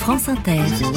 France Inter.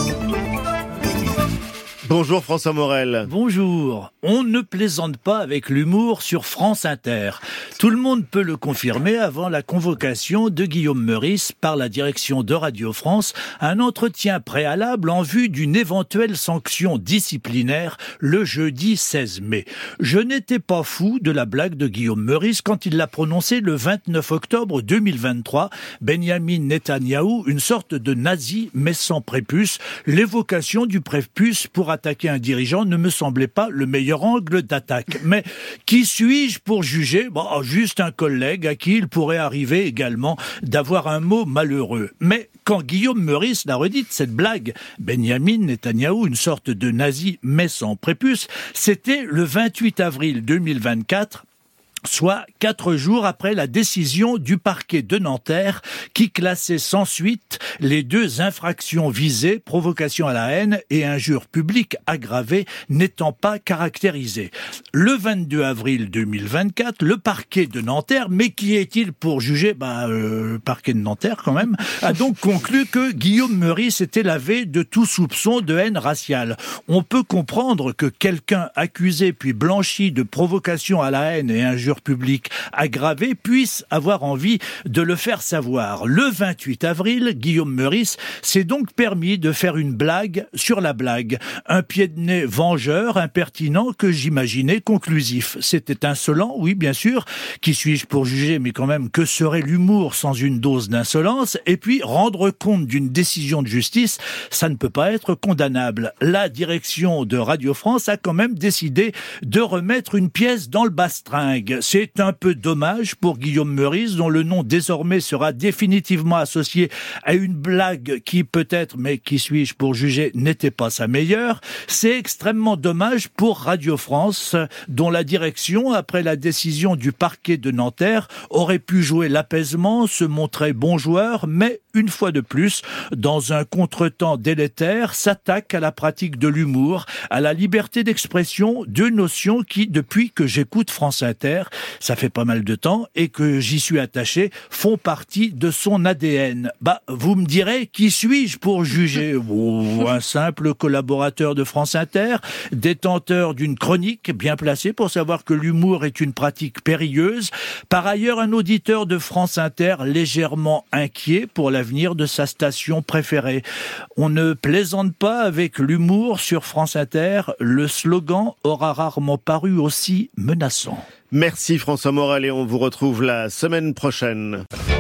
Bonjour François Morel. Bonjour. On ne plaisante pas avec l'humour sur France Inter. Tout le monde peut le confirmer avant la convocation de Guillaume Meurice par la direction de Radio France à un entretien préalable en vue d'une éventuelle sanction disciplinaire le jeudi 16 mai. Je n'étais pas fou de la blague de Guillaume Meurice quand il l'a prononcée le 29 octobre 2023. Benjamin Netanyahou, une sorte de nazi mais sans prépuce. L'évocation du prépuce pour attaquer un dirigeant ne me semblait pas le meilleur angle d'attaque. Mais qui suis-je pour juger ? Juste un collègue à qui il pourrait arriver également d'avoir un mot malheureux. Mais quand Guillaume Meurice l'a redite, cette blague, Benjamin Netanyahou, une sorte de nazi mais sans prépuce, c'était le 28 avril 2024, soit 4 jours après la décision du parquet de Nanterre qui classait sans suite les 2 infractions visées, provocation à la haine et injure publique aggravée, n'étant pas caractérisées. Le 22 avril 2024, le parquet de Nanterre, mais qui est-il pour juger ? Le parquet de Nanterre quand même, a donc conclu que Guillaume Meurice était lavé de tout soupçon de haine raciale. On peut comprendre que quelqu'un accusé puis blanchi de provocation à la haine et injure public aggravé puisse avoir envie de le faire savoir. Le 28 avril, Guillaume Meurice s'est donc permis de faire une blague sur la blague. Un pied de nez vengeur, impertinent, que j'imaginais conclusif. C'était insolent, oui, bien sûr. Qui suis-je pour juger, mais quand même, que serait l'humour sans une dose d'insolence ? Et puis, rendre compte d'une décision de justice, ça ne peut pas être condamnable. La direction de Radio France a quand même décidé de remettre une pièce dans le bastringue. C'est un peu dommage pour Guillaume Meurice, dont le nom désormais sera définitivement associé à une blague qui peut-être, mais qui suis-je pour juger, n'était pas sa meilleure. C'est extrêmement dommage pour Radio France, dont la direction, après la décision du parquet de Nanterre, aurait pu jouer l'apaisement, se montrer bon joueur, mais une fois de plus, dans un contretemps délétère, s'attaque à la pratique de l'humour, à la liberté d'expression, 2 notions qui, depuis que j'écoute France Inter, ça fait pas mal de temps, et que j'y suis attaché, font partie de son ADN. Vous me direz, qui suis-je pour juger ? Un simple collaborateur de France Inter, détenteur d'une chronique bien placée pour savoir que l'humour est une pratique périlleuse. Par ailleurs, un auditeur de France Inter légèrement inquiet pour l'avenir de sa station préférée. On ne plaisante pas avec l'humour sur France Inter. Le slogan aura rarement paru aussi menaçant. Merci François Morel et on vous retrouve la semaine prochaine.